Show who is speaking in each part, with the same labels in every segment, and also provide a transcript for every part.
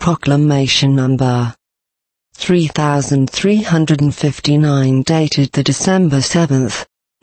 Speaker 1: Proclamation Number 3359 dated the December 7th,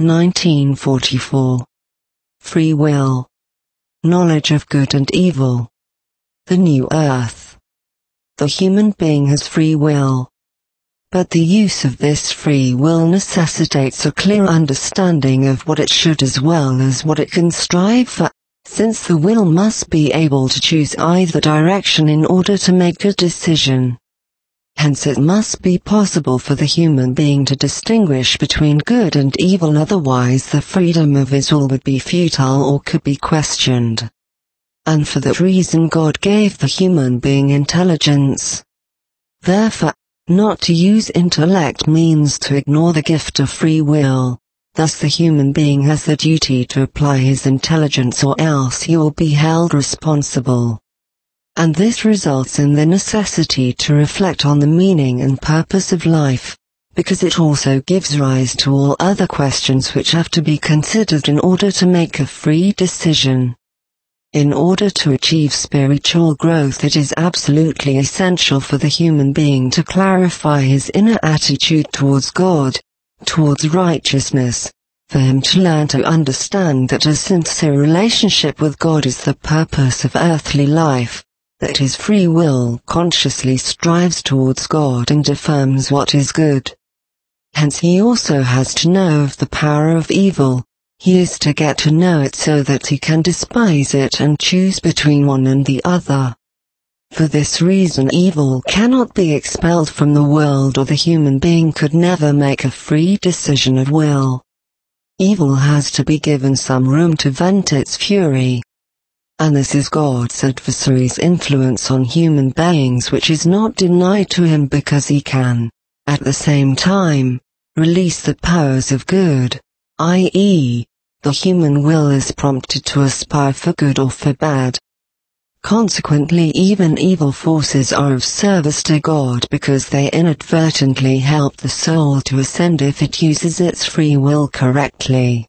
Speaker 1: 1944. Free will. Knowledge of good and evil. The new earth. The human being has free will. But the use of this free will necessitates a clear understanding of what it should as well as what it can strive for, since the will must be able to choose either direction in order to make a decision. Hence it must be possible for the human being to distinguish between good and evil, otherwise the freedom of his will would be futile or could be questioned. And for that reason God gave the human being intelligence. Therefore, not to use intellect means to ignore the gift of free will. Thus the human being has the duty to apply his intelligence, or else he will be held responsible. And this results in the necessity to reflect on the meaning and purpose of life, because it also gives rise to all other questions which have to be considered in order to make a free decision. In order to achieve spiritual growth, it is absolutely essential for the human being to clarify his inner attitude towards God, towards righteousness, for him to learn to understand that a sincere relationship with God is the purpose of earthly life, that his free will consciously strives towards God and affirms what is good. Hence he also has to know of the power of evil. He is to get to know it so that he can despise it and choose between one and the other. For this reason evil cannot be expelled from the world, or the human being could never make a free decision of will. Evil has to be given some room to vent its fury. And this is God's adversary's influence on human beings, which is not denied to him, because he can, at the same time, release the powers of good, i.e., the human will is prompted to aspire for good or for bad. Consequently, even evil forces are of service to God, because they inadvertently help the soul to ascend if it uses its free will correctly.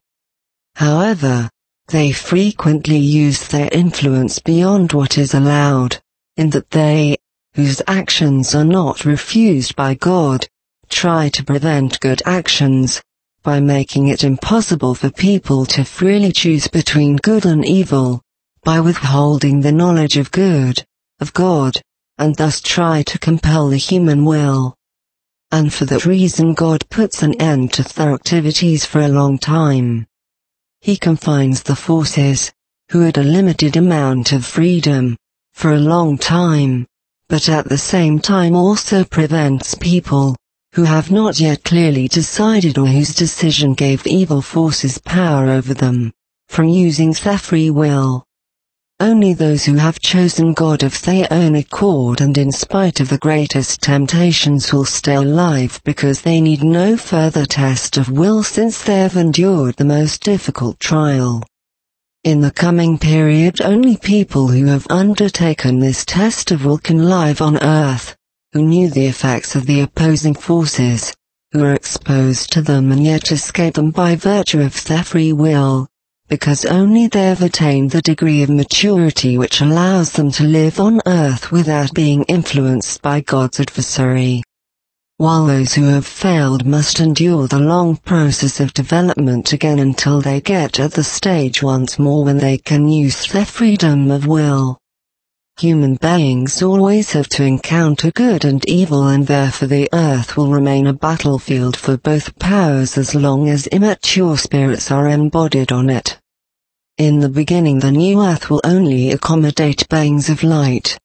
Speaker 1: However, they frequently use their influence beyond what is allowed, in that they, whose actions are not refused by God, try to prevent good actions, by making it impossible for people to freely choose between good and evil, by withholding the knowledge of good, of God, and thus try to compel the human will. And for that reason God puts an end to their activities for a long time. He confines the forces, who had a limited amount of freedom, for a long time, but at the same time also prevents people, who have not yet clearly decided or whose decision gave evil forces power over them, from using their free will. Only those who have chosen God of their own accord and in spite of the greatest temptations will stay alive, because they need no further test of will since they have endured the most difficult trial. In the coming period, only people who have undertaken this test of will can live on earth, who knew the effects of the opposing forces, who are exposed to them and yet escape them by virtue of their free will, because only they have attained the degree of maturity which allows them to live on earth without being influenced by God's adversary. While those who have failed must endure the long process of development again until they get at the stage once more when they can use their freedom of will. Human beings always have to encounter good and evil, and therefore the earth will remain a battlefield for both powers as long as immature spirits are embodied on it. In the beginning the new earth will only accommodate beings of light,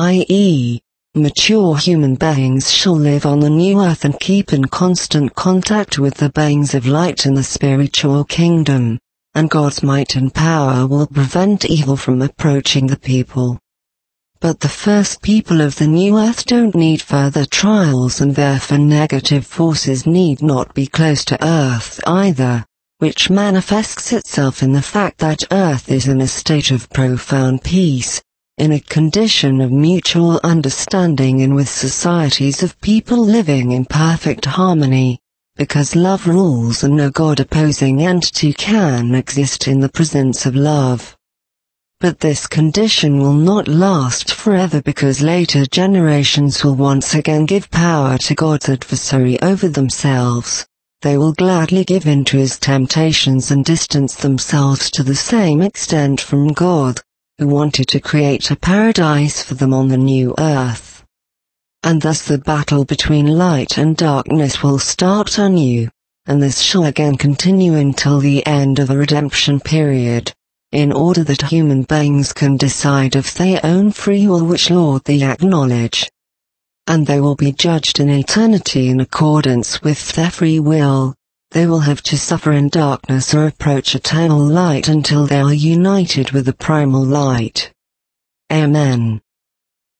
Speaker 1: i.e., mature human beings shall live on the new earth and keep in constant contact with the beings of light in the spiritual kingdom, and God's might and power will prevent evil from approaching the people. But the first people of the new earth don't need further trials, and therefore negative forces need not be close to earth either, which manifests itself in the fact that earth is in a state of profound peace, in a condition of mutual understanding and with societies of people living in perfect harmony, because love rules and no God-opposing entity can exist in the presence of love. But this condition will not last forever, because later generations will once again give power to God's adversary over themselves. They will gladly give in to his temptations and distance themselves to the same extent from God, who wanted to create a paradise for them on the new earth. And thus the battle between light and darkness will start anew, and this shall again continue until the end of the redemption period, in order that human beings can decide of their own free will which Lord they acknowledge. And they will be judged in eternity in accordance with their free will. They will have to suffer in darkness or approach eternal light until they are united with the primal light. Amen.